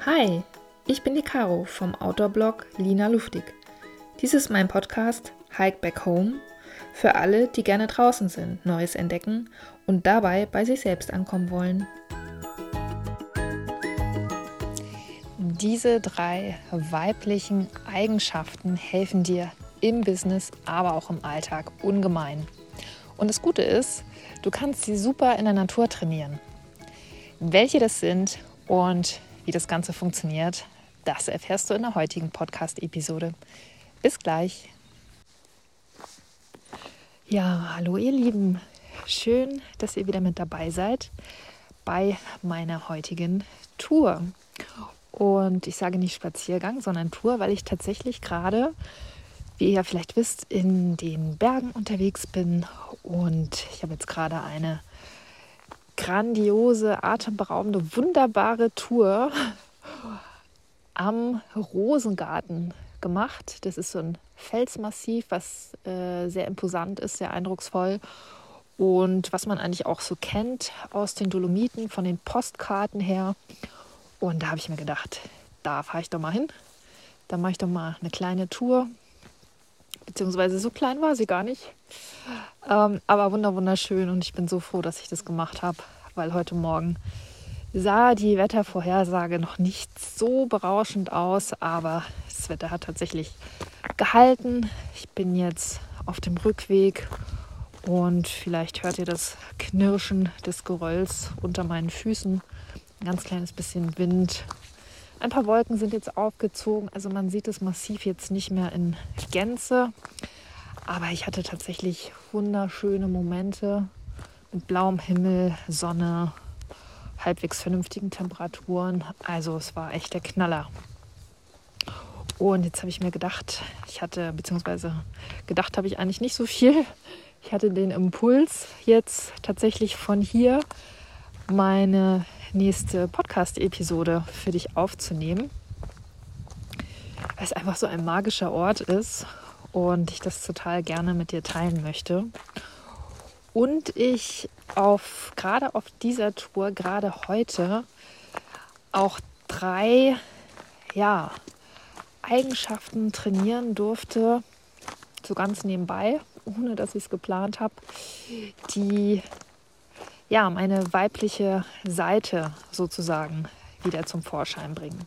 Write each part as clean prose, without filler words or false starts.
Hi, ich bin die Caro vom Outdoor-Blog Lina Luftig. Dies ist mein Podcast Hike Back Home für alle, die gerne draußen sind, Neues entdecken und dabei bei sich selbst ankommen wollen. Diese 3 weiblichen Eigenschaften helfen dir im Business, aber auch im Alltag ungemein. Und das Gute ist, du kannst sie super in der Natur trainieren. Welche das sind und wie das Ganze funktioniert, das erfährst du in der heutigen Podcast-Episode. Bis gleich. Ja, hallo ihr Lieben. Schön, dass ihr wieder mit dabei seid bei meiner heutigen Tour. Und ich sage nicht Spaziergang, sondern Tour, weil ich tatsächlich gerade, wie ihr ja vielleicht wisst, in den Bergen unterwegs bin. Und ich habe jetzt gerade eine grandiose, atemberaubende, wunderbare Tour am Rosengarten gemacht. Das ist so ein Felsmassiv, was sehr imposant ist, sehr eindrucksvoll und was man eigentlich auch so kennt aus den Dolomiten, von den Postkarten her. Und da habe ich mir gedacht, da fahre ich doch mal hin. Da mache ich doch mal eine kleine Tour. Beziehungsweise so klein war sie gar nicht. Aber wunderschön und ich bin so froh, dass ich das gemacht habe, weil heute Morgen sah die Wettervorhersage noch nicht so berauschend aus, aber das Wetter hat tatsächlich gehalten. Ich bin jetzt auf dem Rückweg und vielleicht hört ihr das Knirschen des Gerölls unter meinen Füßen. Ein ganz kleines bisschen Wind. Ein paar Wolken sind jetzt aufgezogen, also man sieht das Massiv jetzt nicht mehr in Gänze. Aber ich hatte tatsächlich wunderschöne Momente mit blauem Himmel, Sonne, halbwegs vernünftigen Temperaturen. Also es war echt der Knaller. Und jetzt habe ich mir gedacht, gedacht habe ich eigentlich nicht so viel. Ich hatte den Impuls, jetzt tatsächlich von hier meine nächste Podcast-Episode für dich aufzunehmen, weil es einfach so ein magischer Ort ist und ich das total gerne mit dir teilen möchte. Und ich gerade auf dieser Tour, gerade heute, auch 3 Eigenschaften trainieren durfte, so ganz nebenbei, ohne dass ich es geplant habe, die meine weibliche Seite sozusagen wieder zum Vorschein bringen.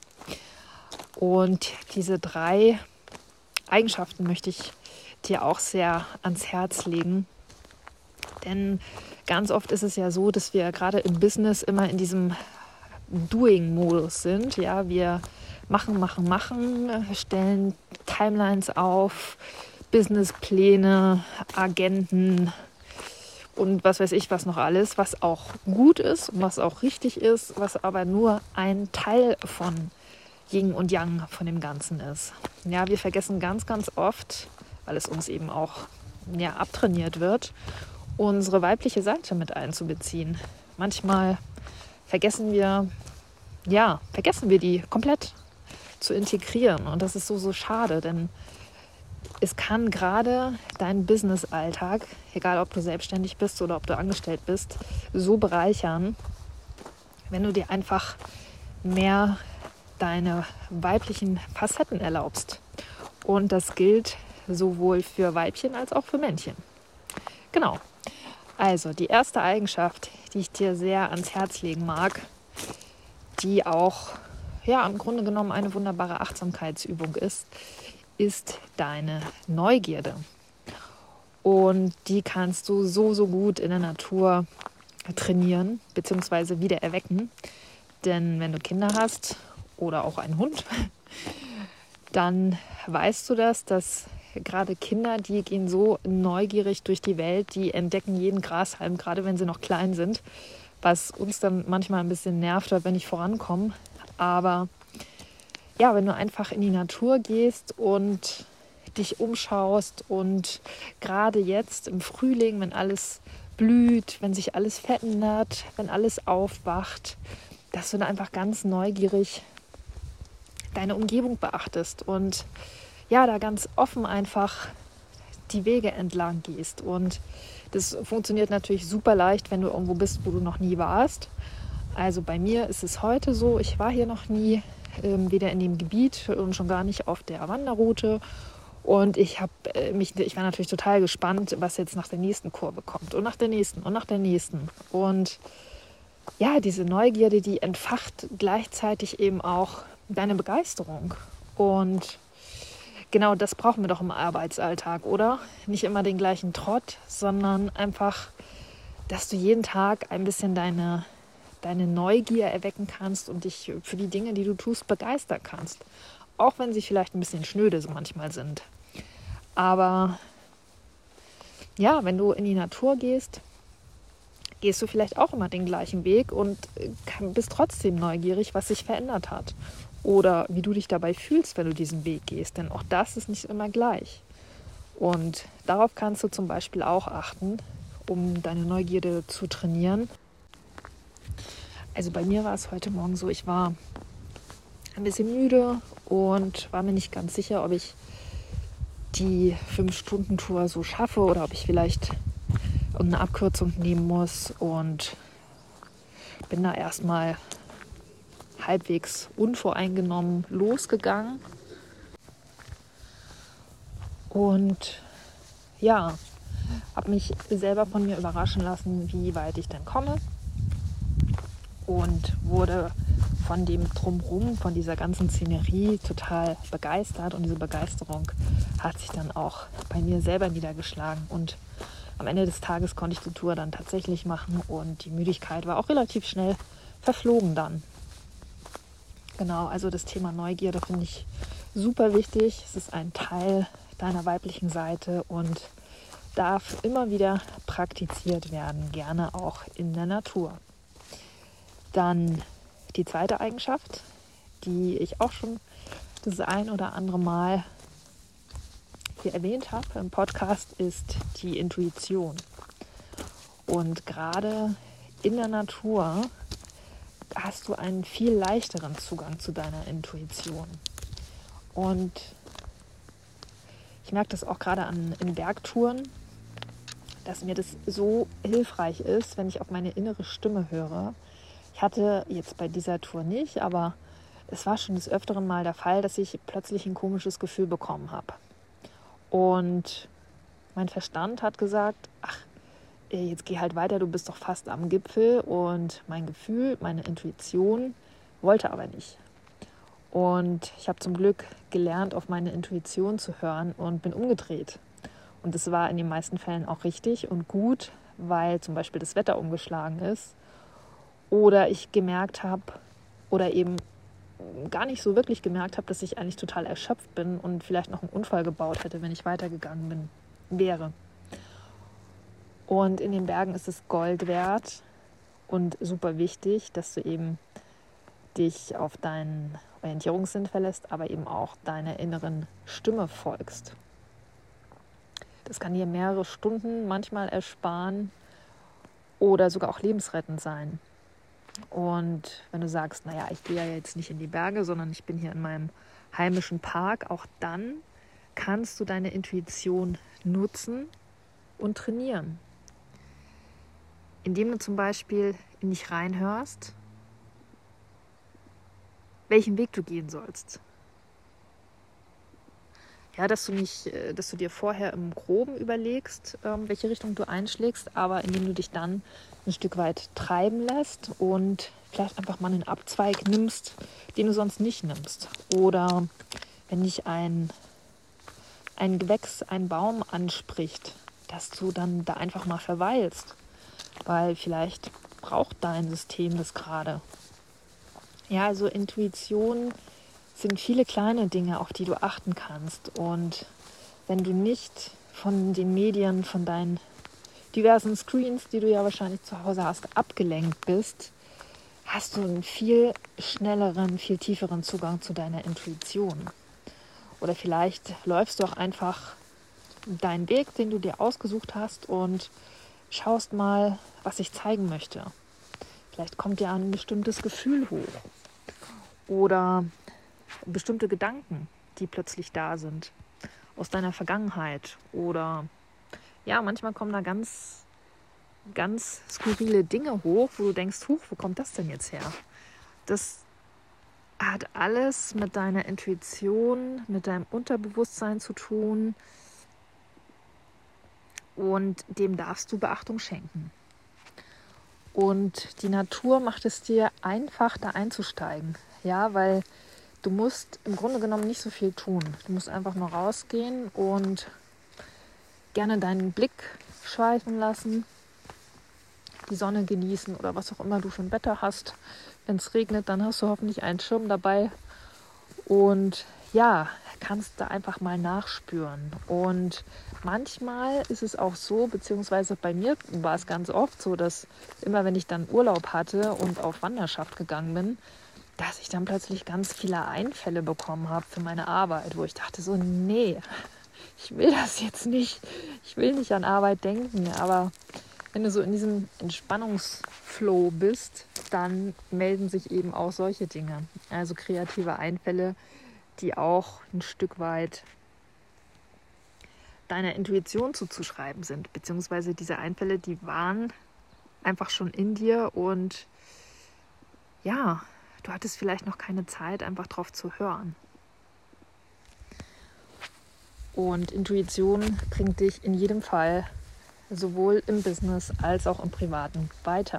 Und diese 3 Eigenschaften möchte ich dir auch sehr ans Herz legen. Denn ganz oft ist es ja so, dass wir gerade im Business immer in diesem Doing-Modus sind. Ja, wir machen, stellen Timelines auf, Businesspläne, Agenten und was weiß ich was noch alles, was auch gut ist und was auch richtig ist, was aber nur ein Teil von Yin und Yang von dem Ganzen ist. Ja, wir vergessen ganz oft, weil es uns eben auch abtrainiert wird, unsere weibliche Seite mit einzubeziehen. Manchmal vergessen wir die komplett zu integrieren und das ist so schade, denn es kann gerade deinen Business-Alltag, egal ob du selbstständig bist oder ob du angestellt bist, so bereichern, wenn du dir einfach mehr deine weiblichen Facetten erlaubst. Und das gilt sowohl für Weibchen als auch für Männchen. Genau. Also die erste Eigenschaft, die ich dir sehr ans Herz legen mag, die auch im Grunde genommen eine wunderbare Achtsamkeitsübung ist deine Neugierde. Und die kannst du so gut in der Natur trainieren bzw. wieder erwecken. Denn wenn du Kinder hast oder auch einen Hund, dann weißt du dass gerade Kinder, die gehen so neugierig durch die Welt, die entdecken jeden Grashalm, gerade wenn sie noch klein sind, was uns dann manchmal ein bisschen nervt, weil wir nicht vorankommen. Aber wenn du einfach in die Natur gehst und dich umschaust und gerade jetzt im Frühling, wenn alles blüht, wenn sich alles verändert, wenn alles aufwacht, dass du dann einfach ganz neugierig deine Umgebung beachtest und da ganz offen einfach die Wege entlang gehst. Und das funktioniert natürlich super leicht, wenn du irgendwo bist, wo du noch nie warst. Also bei mir ist es heute so, ich war hier noch nie. weder in dem Gebiet und schon gar nicht auf der Wanderroute. Und ich war natürlich total gespannt, was jetzt nach der nächsten Kurve kommt und nach der nächsten und nach der nächsten. Und ja, diese Neugierde, die entfacht gleichzeitig eben auch deine Begeisterung. Und genau das brauchen wir doch im Arbeitsalltag, oder? Nicht immer den gleichen Trott, sondern einfach, dass du jeden Tag ein bisschen deine Neugier erwecken kannst und dich für die Dinge, die du tust, begeistern kannst. Auch wenn sie vielleicht ein bisschen schnöde so manchmal sind. Aber ja, wenn du in die Natur gehst du vielleicht auch immer den gleichen Weg und bist trotzdem neugierig, was sich verändert hat. Oder wie du dich dabei fühlst, wenn du diesen Weg gehst. Denn auch das ist nicht immer gleich. Und darauf kannst du zum Beispiel auch achten, um deine Neugierde zu trainieren. Also bei mir war es heute Morgen so, ich war ein bisschen müde und war mir nicht ganz sicher, ob ich die 5-Stunden-Tour so schaffe oder ob ich vielleicht eine Abkürzung nehmen muss, und bin da erstmal halbwegs unvoreingenommen losgegangen und ja, habe mich selber von mir überraschen lassen, wie weit ich denn komme, und wurde von dem Drumherum, von dieser ganzen Szenerie total begeistert, und diese Begeisterung hat sich dann auch bei mir selber niedergeschlagen, und am Ende des Tages konnte ich die Tour dann tatsächlich machen und die Müdigkeit war auch relativ schnell verflogen dann. Genau, also das Thema Neugierde finde ich super wichtig. Es ist ein Teil deiner weiblichen Seite und darf immer wieder praktiziert werden, gerne auch in der Natur. Dann die zweite Eigenschaft, die ich auch schon das ein oder andere Mal hier erwähnt habe im Podcast, ist die Intuition. Und gerade in der Natur hast du einen viel leichteren Zugang zu deiner Intuition. Und ich merke das auch gerade in Bergtouren, dass mir das so hilfreich ist, wenn ich auf meine innere Stimme höre. Ich hatte jetzt bei dieser Tour nicht, aber es war schon des Öfteren mal der Fall, dass ich plötzlich ein komisches Gefühl bekommen habe. Und mein Verstand hat gesagt, ach, jetzt geh halt weiter, du bist doch fast am Gipfel. Und mein Gefühl, meine Intuition wollte aber nicht. Und ich habe zum Glück gelernt, auf meine Intuition zu hören und bin umgedreht. Und es war in den meisten Fällen auch richtig und gut, weil zum Beispiel das Wetter umgeschlagen ist. Oder ich gemerkt habe, oder eben gar nicht so wirklich gemerkt habe, dass ich eigentlich total erschöpft bin und vielleicht noch einen Unfall gebaut hätte, wenn ich weitergegangen wäre. Und in den Bergen ist es Gold wert und super wichtig, dass du eben dich auf deinen Orientierungssinn verlässt, aber eben auch deiner inneren Stimme folgst. Das kann dir mehrere Stunden manchmal ersparen oder sogar auch lebensrettend sein. Und wenn du sagst, naja, ich gehe ja jetzt nicht in die Berge, sondern ich bin hier in meinem heimischen Park, auch dann kannst du deine Intuition nutzen und trainieren. Indem du zum Beispiel in dich reinhörst, welchen Weg du gehen sollst. Ja, dass du dir vorher im Groben überlegst, welche Richtung du einschlägst, aber indem du dich dann ein Stück weit treiben lässt und vielleicht einfach mal einen Abzweig nimmst, den du sonst nicht nimmst. Oder wenn dich ein Gewächs, ein Baum anspricht, dass du dann da einfach mal verweilst, weil vielleicht braucht dein System das gerade. Ja, also Intuition sind viele kleine Dinge, auf die du achten kannst. Und wenn du nicht von den Medien, von deinen diversen Screens, die du ja wahrscheinlich zu Hause hast, abgelenkt bist, hast du einen viel schnelleren, viel tieferen Zugang zu deiner Intuition. Oder vielleicht läufst du auch einfach deinen Weg, den du dir ausgesucht hast, und schaust mal, was ich zeigen möchte. Vielleicht kommt dir ein bestimmtes Gefühl hoch oder bestimmte Gedanken, die plötzlich da sind aus deiner Vergangenheit. Oder ja, manchmal kommen da ganz, ganz skurrile Dinge hoch, wo du denkst, huch, wo kommt das denn jetzt her? Das hat alles mit deiner Intuition, mit deinem Unterbewusstsein zu tun und dem darfst du Beachtung schenken. Und die Natur macht es dir einfach, da einzusteigen. Ja, weil du musst im Grunde genommen nicht so viel tun. Du musst einfach nur rausgehen und gerne deinen Blick schweifen lassen, die Sonne genießen oder was auch immer du für ein Wetter hast. Wenn es regnet, dann hast du hoffentlich einen Schirm dabei und ja, kannst da einfach mal nachspüren. Und manchmal ist es auch so, beziehungsweise bei mir war es ganz oft so, dass immer wenn ich dann Urlaub hatte und auf Wanderschaft gegangen bin, dass ich dann plötzlich ganz viele Einfälle bekommen habe für meine Arbeit, wo ich dachte so, nee, ich will das jetzt nicht. Ich will nicht an Arbeit denken, aber wenn du so in diesem Entspannungsflow bist, dann melden sich eben auch solche Dinge. Also kreative Einfälle, die auch ein Stück weit deiner Intuition zuzuschreiben sind. Beziehungsweise diese Einfälle, die waren einfach schon in dir und ja, du hattest vielleicht noch keine Zeit, einfach drauf zu hören. Und Intuition bringt dich in jedem Fall sowohl im Business als auch im Privaten weiter.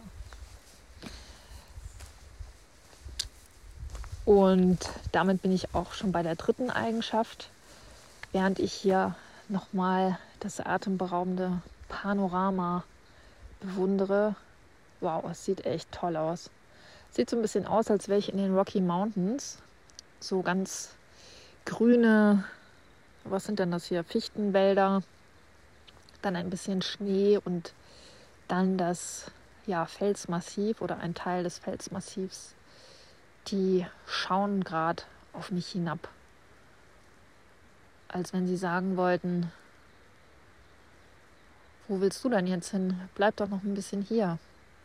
Und damit bin ich auch schon bei der dritten Eigenschaft, während ich hier nochmal das atemberaubende Panorama bewundere. Wow, es sieht echt toll aus. Sieht so ein bisschen aus, als wäre ich in den Rocky Mountains. So ganz grüne, was sind denn das hier? Fichtenwälder. Dann ein bisschen Schnee und dann das Felsmassiv oder ein Teil des Felsmassivs. Die schauen gerade auf mich hinab. Als wenn sie sagen wollten, wo willst du denn jetzt hin? Bleib doch noch ein bisschen hier.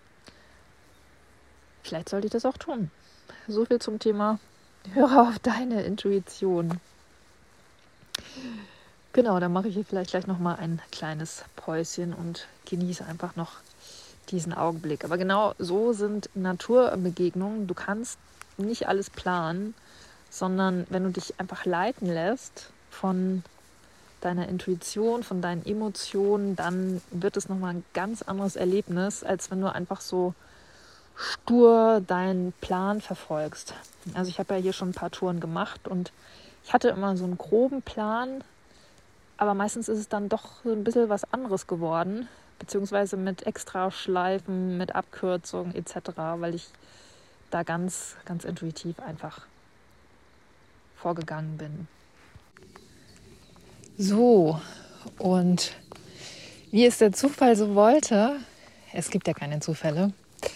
Vielleicht sollte ich das auch tun. So viel zum Thema, höre auf deine Intuition. Genau, dann mache ich hier vielleicht gleich nochmal ein kleines Päuschen und genieße einfach noch diesen Augenblick. Aber genau so sind Naturbegegnungen. Du kannst nicht alles planen, sondern wenn du dich einfach leiten lässt von deiner Intuition, von deinen Emotionen, dann wird es nochmal ein ganz anderes Erlebnis, als wenn du einfach so stur deinen Plan verfolgst. Also ich habe ja hier schon ein paar Touren gemacht und ich hatte immer so einen groben Plan, aber meistens ist es dann doch so ein bisschen was anderes geworden, beziehungsweise mit Extraschleifen, mit Abkürzungen etc., weil ich da ganz, ganz intuitiv einfach vorgegangen bin. So, und wie es der Zufall so wollte, es gibt ja keine Zufälle,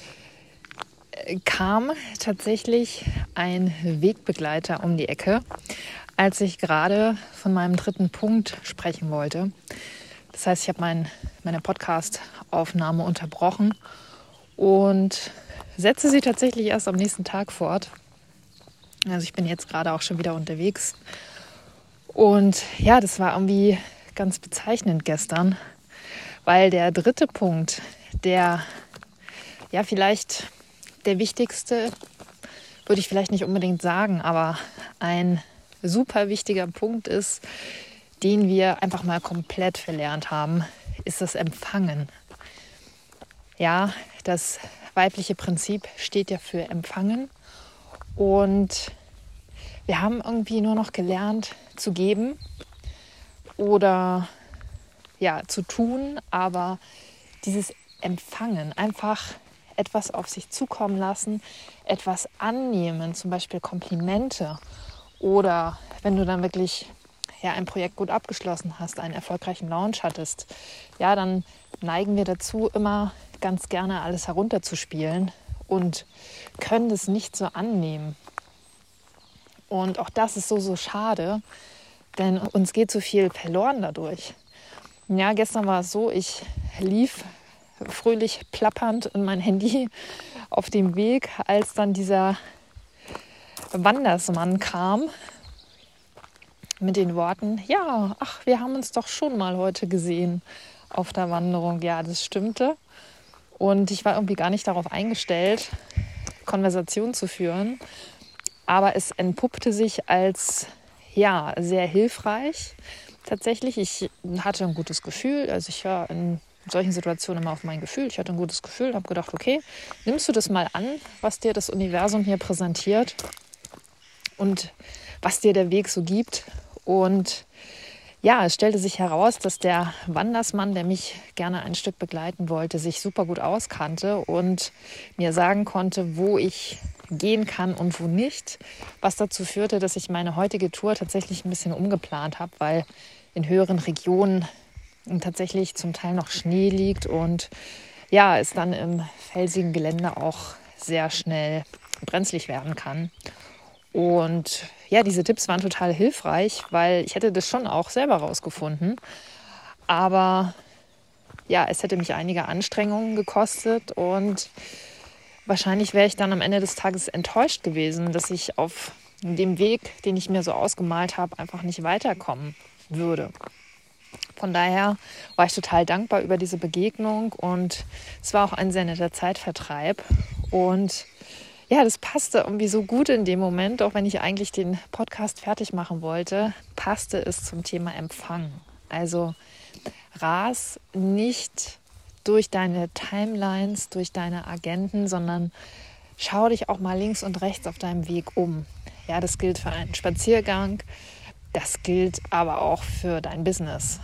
kam tatsächlich ein Wegbegleiter um die Ecke, als ich gerade von meinem dritten Punkt sprechen wollte. Das heißt, ich habe meine Podcast-Aufnahme unterbrochen und setze sie tatsächlich erst am nächsten Tag fort. Also ich bin jetzt gerade auch schon wieder unterwegs. Und ja, das war irgendwie ganz bezeichnend gestern, weil der dritte Punkt, der vielleicht der wichtigste, würde ich vielleicht nicht unbedingt sagen, aber ein super wichtiger Punkt ist, den wir einfach mal komplett verlernt haben, ist das Empfangen. Ja, das weibliche Prinzip steht ja für Empfangen und wir haben irgendwie nur noch gelernt zu geben oder zu tun, aber dieses Empfangen, einfach etwas auf sich zukommen lassen, etwas annehmen, zum Beispiel Komplimente oder wenn du dann wirklich ein Projekt gut abgeschlossen hast, einen erfolgreichen Launch hattest, dann neigen wir dazu, immer ganz gerne alles herunterzuspielen und können das nicht so annehmen. Und auch das ist so schade, denn uns geht so viel verloren dadurch. Ja, gestern war es so, ich lief fröhlich plappernd in mein Handy auf dem Weg, als dann dieser Wandersmann kam mit den Worten, wir haben uns doch schon mal heute gesehen auf der Wanderung. Ja, das stimmte. Und ich war irgendwie gar nicht darauf eingestellt, Konversation zu führen. Aber es entpuppte sich als sehr hilfreich. Tatsächlich, ich hatte ein gutes Gefühl. Also ich höre in solchen Situationen immer auf mein Gefühl. Ich hatte ein gutes Gefühl und habe gedacht, okay, nimmst du das mal an, was dir das Universum hier präsentiert und was dir der Weg so gibt. Und ja, es stellte sich heraus, dass der Wandersmann, der mich gerne ein Stück begleiten wollte, sich super gut auskannte und mir sagen konnte, wo ich gehen kann und wo nicht. Was dazu führte, dass ich meine heutige Tour tatsächlich ein bisschen umgeplant habe, weil in höheren Regionen tatsächlich zum Teil noch Schnee liegt und ja, es dann im felsigen Gelände auch sehr schnell brenzlig werden kann. Und ja, diese Tipps waren total hilfreich, weil ich hätte das schon auch selber rausgefunden. Aber ja, es hätte mich einige Anstrengungen gekostet und wahrscheinlich wäre ich dann am Ende des Tages enttäuscht gewesen, dass ich auf dem Weg, den ich mir so ausgemalt habe, einfach nicht weiterkommen würde. Von daher war ich total dankbar über diese Begegnung und es war auch ein sehr netter Zeitvertreib. Und ja, das passte irgendwie so gut in dem Moment, auch wenn ich eigentlich den Podcast fertig machen wollte, passte es zum Thema Empfang. Also ras nicht durch deine Timelines, durch deine Agenten, sondern schau dich auch mal links und rechts auf deinem Weg um. Ja, das gilt für einen Spaziergang, das gilt aber auch für dein Business.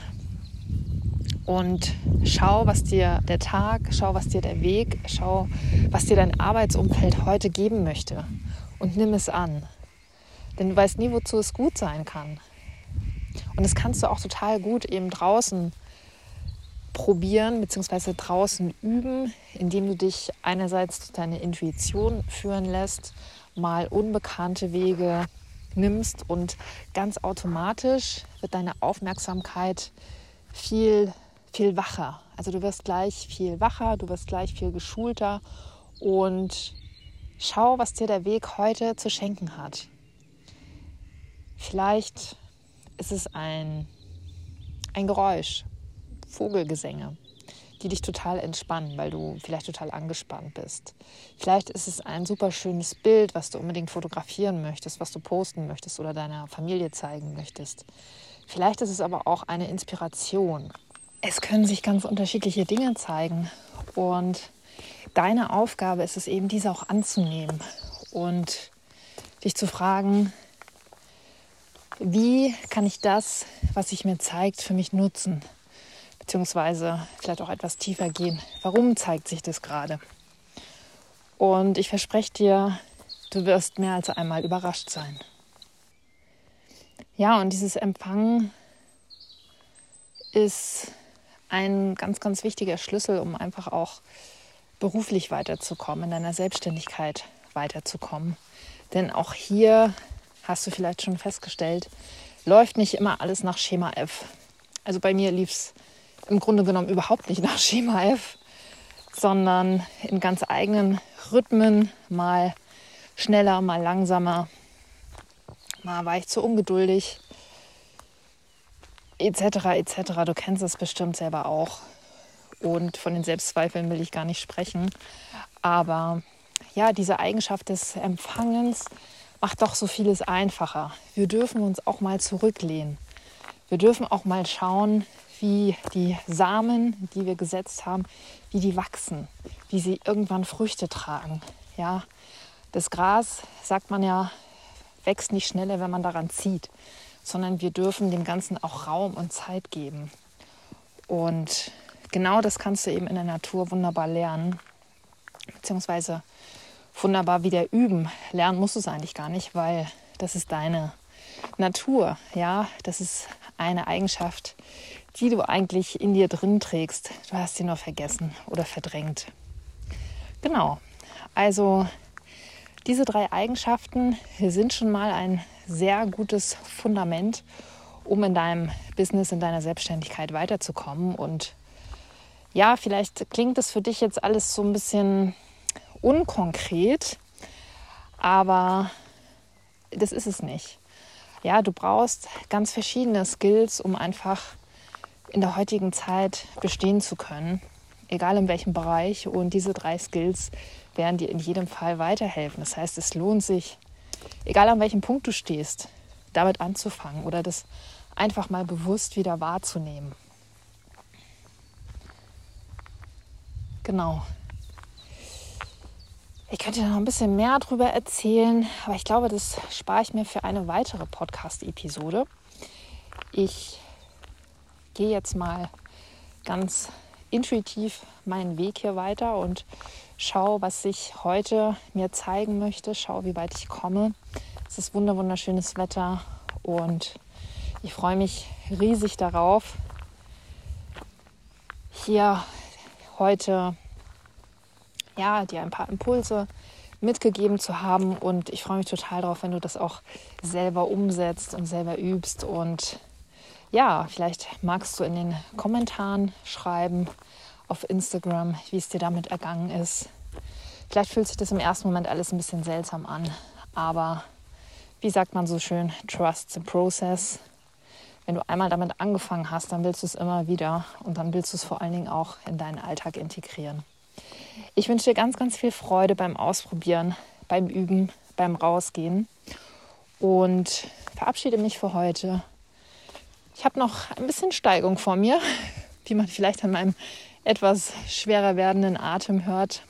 Und schau, was dir der Tag, schau, was dir der Weg, schau, was dir dein Arbeitsumfeld heute geben möchte. Und nimm es an. Denn du weißt nie, wozu es gut sein kann. Und das kannst du auch total gut eben draußen probieren, beziehungsweise draußen üben, indem du dich einerseits durch deine Intuition führen lässt, mal unbekannte Wege nimmst und ganz automatisch wird deine Aufmerksamkeit viel wacher. Also du wirst gleich viel wacher, du wirst gleich viel geschulter und schau, was dir der Weg heute zu schenken hat. Vielleicht ist es ein Geräusch, Vogelgesänge, die dich total entspannen, weil du vielleicht total angespannt bist. Vielleicht ist es ein super schönes Bild, was du unbedingt fotografieren möchtest, was du posten möchtest oder deiner Familie zeigen möchtest. Vielleicht ist es aber auch eine Inspiration. Es können sich ganz unterschiedliche Dinge zeigen und deine Aufgabe ist es eben, diese auch anzunehmen und dich zu fragen, wie kann ich das, was sich mir zeigt, für mich nutzen? Beziehungsweise vielleicht auch etwas tiefer gehen. Warum zeigt sich das gerade? Und ich verspreche dir, du wirst mehr als einmal überrascht sein. Ja, und dieses Empfangen ist ein ganz, ganz wichtiger Schlüssel, um einfach auch beruflich weiterzukommen, in deiner Selbstständigkeit weiterzukommen. Denn auch hier, hast du vielleicht schon festgestellt, läuft nicht immer alles nach Schema F. Also bei mir lief es im Grunde genommen überhaupt nicht nach Schema F, sondern in ganz eigenen Rhythmen, mal schneller, mal langsamer, mal war ich zu ungeduldig, etc. etc. Du kennst es bestimmt selber auch. Und von den Selbstzweifeln will ich gar nicht sprechen. Aber ja, diese Eigenschaft des Empfangens macht doch so vieles einfacher. Wir dürfen uns auch mal zurücklehnen. Wir dürfen auch mal schauen, wie die Samen, die wir gesetzt haben, wie die wachsen, wie sie irgendwann Früchte tragen. Ja, das Gras, sagt man ja, wächst nicht schneller, wenn man daran zieht, sondern wir dürfen dem Ganzen auch Raum und Zeit geben. Und genau das kannst du eben in der Natur wunderbar lernen, beziehungsweise wunderbar wieder üben. Lernen musst du es eigentlich gar nicht, weil das ist deine Natur. Ja, das ist eine Eigenschaft, die du eigentlich in dir drin trägst. Du hast sie nur vergessen oder verdrängt. Genau, also diese 3 Eigenschaften sind schon mal ein sehr gutes Fundament, um in deinem Business, in deiner Selbstständigkeit weiterzukommen. Und ja, vielleicht klingt es für dich jetzt alles so ein bisschen unkonkret, aber das ist es nicht. Ja, du brauchst ganz verschiedene Skills, um einfach in der heutigen Zeit bestehen zu können, egal in welchem Bereich. Und diese 3 Skills werden dir in jedem Fall weiterhelfen. Das heißt, es lohnt sich, egal an welchem Punkt du stehst, damit anzufangen oder das einfach mal bewusst wieder wahrzunehmen. Genau. Ich könnte noch ein bisschen mehr darüber erzählen, aber ich glaube, das spare ich mir für eine weitere Podcast-Episode. Ich gehe jetzt mal ganz intuitiv meinen Weg hier weiter und schaue, was sich heute mir zeigen möchte, schaue, wie weit ich komme. Es ist wunderschönes Wetter und ich freue mich riesig darauf, hier heute dir ein paar Impulse mitgegeben zu haben, und ich freue mich total darauf, wenn du das auch selber umsetzt und selber übst. Und ja, vielleicht magst du in den Kommentaren schreiben auf Instagram, wie es dir damit ergangen ist. Vielleicht fühlt sich das im ersten Moment alles ein bisschen seltsam an, aber wie sagt man so schön, trust the process. Wenn du einmal damit angefangen hast, dann willst du es immer wieder und dann willst du es vor allen Dingen auch in deinen Alltag integrieren. Ich wünsche dir ganz, ganz viel Freude beim Ausprobieren, beim Üben, beim Rausgehen und verabschiede mich für heute. Ich habe noch ein bisschen Steigung vor mir, wie man vielleicht an meinem etwas schwerer werdenden Atem hört.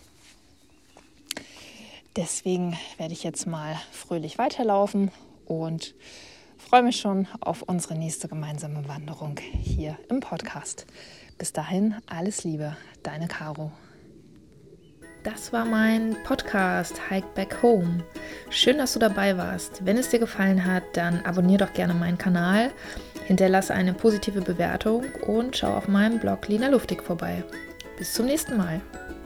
Deswegen werde ich jetzt mal fröhlich weiterlaufen und freue mich schon auf unsere nächste gemeinsame Wanderung hier im Podcast. Bis dahin, alles Liebe, deine Caro. Das war mein Podcast Hike Back Home. Schön, dass du dabei warst. Wenn es dir gefallen hat, dann abonniere doch gerne meinen Kanal, hinterlasse eine positive Bewertung und schau auf meinem Blog Lina Luftig vorbei. Bis zum nächsten Mal.